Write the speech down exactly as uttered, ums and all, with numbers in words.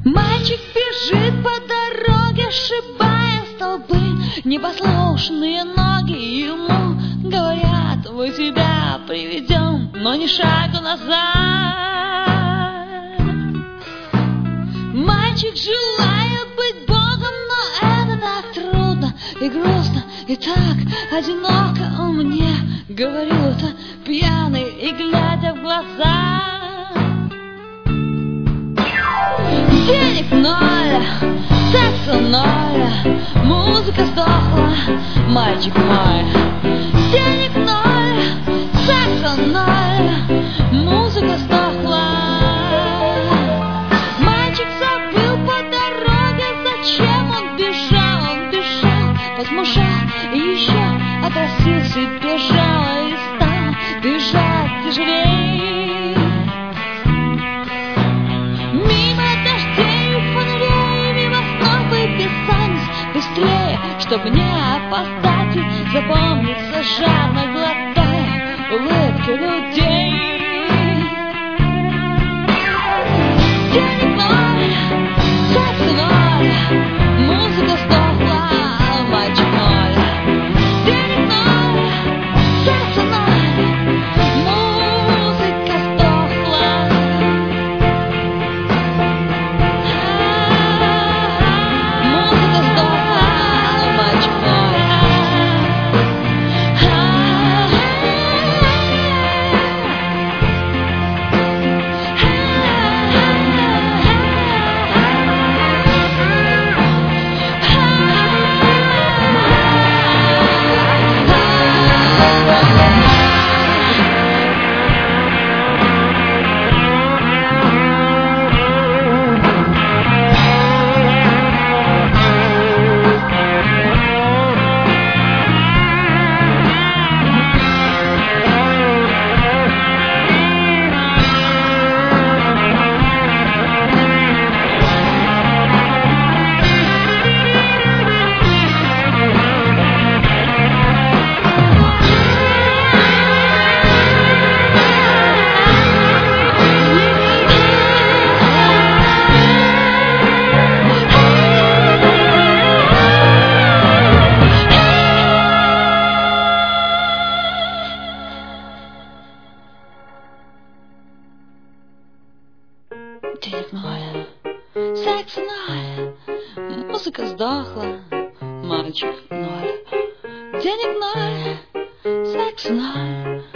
Мальчик бежит по дороге, сшибая столбы. Непослушные ноги ему говорят: мы тебя приведем, но ни шагу назад. Мальчик желает быть Богом, но это так трудно и грустно, и так одиноко. Он мне говорил это пьяный и глядя в глаза. Денег ноль, секса ноль, музыка сдохла, мальчик мой. Денег ноль, секса ноль, музыка сдохла. Мальчик забыл по дороге, зачем он бежал. Он бежал, возмужал и еще отрастился и бежал, и стал бежать тяжелее. Быстрее, чтобы не опоздать и запомниться жадно, глотая улыбки людей. Денег ноль, секса ноль, музыка сдохла, мальчик ноль. Денег ноль, секса ноль, музыка сдохла. Музыка сдохла. Денег ноль, секса ноль, музыка сдохла, мальчик ноль. Денег ноль, секса ноль.